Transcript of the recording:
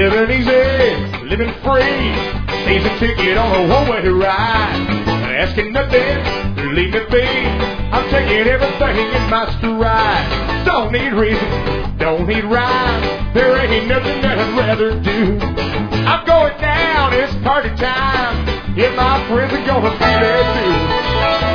living easy, living free. Easy ticket on a one-way ride. Asking nothing, leave me be. I'm taking everything in my stride. Don't need reason, don't need rhyme. There ain't nothing that I'd rather do. I'm going down, it's party time. Yeah, my friends are gonna be there too.